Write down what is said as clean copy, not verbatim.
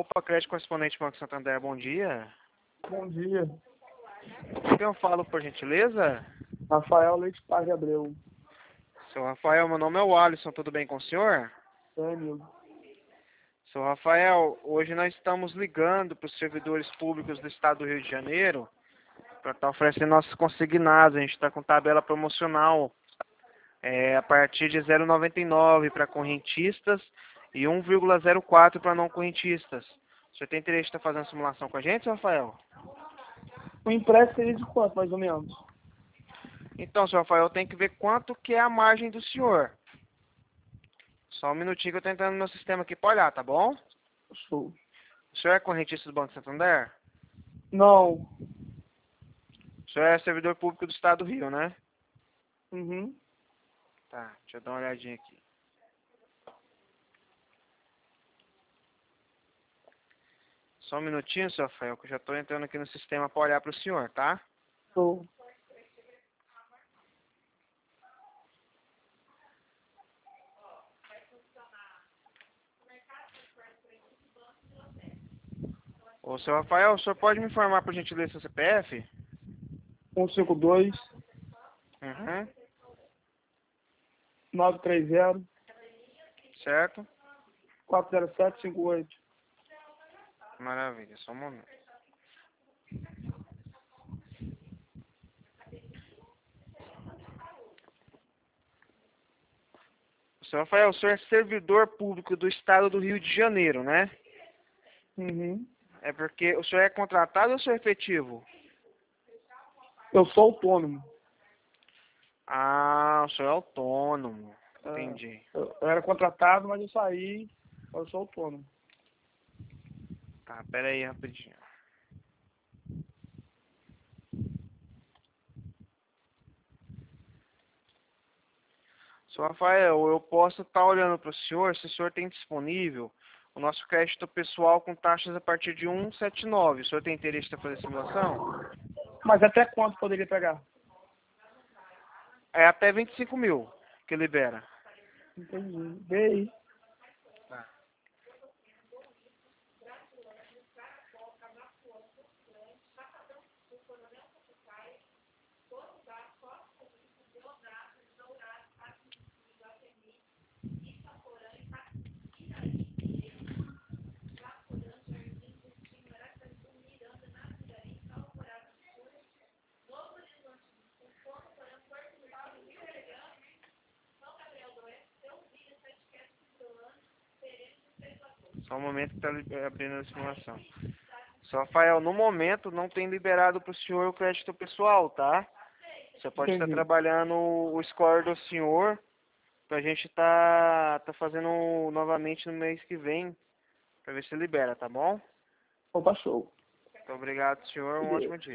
Opa, crédito correspondente Banco Santander, bom dia. Bom dia. Com quem eu falo, por gentileza? Rafael Leite Paz de Abreu. Seu Rafael, meu nome é o Alisson, tudo bem com o senhor? Sênio. Seu Rafael, hoje nós estamos ligando para os servidores públicos do estado do Rio de Janeiro para estar oferecendo nossos consignados. A gente está com tabela promocional a partir de 0,99 para correntistas e 1,04 para não correntistas. O senhor tem interesse em estar fazendo simulação com a gente, seu Rafael? O empréstimo seria de quanto, mais ou menos? Então, seu Rafael, tem que ver quanto que é a margem do senhor. Só um minutinho que eu tô entrando no meu sistema aqui para olhar, tá bom? Show. O senhor é correntista do Banco Santander? Não. O senhor é servidor público do estado do Rio, né? Uhum. Tá, deixa eu dar uma olhadinha aqui. Só um minutinho, seu Rafael, que eu já tô entrando aqui no sistema para olhar para o senhor, tá? Show. Ô, seu Rafael, o senhor pode me informar, por gentileza, seu CPF? 152 Uhum, 930 certo? 40758. Maravilha, só um momento. Seu Rafael, o senhor é servidor público do estado do Rio de Janeiro, né? Uhum. É porque o senhor é contratado ou o senhor é efetivo? Eu sou autônomo. Ah, o senhor é autônomo. É, Entendi. eu era contratado, mas eu saí. Eu sou autônomo. Tá, pera aí rapidinho. Seu Rafael, eu posso estar olhando para o senhor, se o senhor tem disponível o nosso crédito pessoal com taxas a partir de 1,79. O senhor tem interesse em fazer simulação? Mas até quanto poderia pegar? É até 25 mil que libera. Entendi. Vê aí. Tá. Só um momento que está abrindo a simulação. Seu Rafael, no momento não tem liberado para o senhor o crédito pessoal, tá? Você pode estar Entendi. trabalhando o score do senhor pra gente tá fazendo novamente no mês que vem, pra ver se libera, tá bom? Opa, show. Muito obrigado, senhor. Um ótimo dia.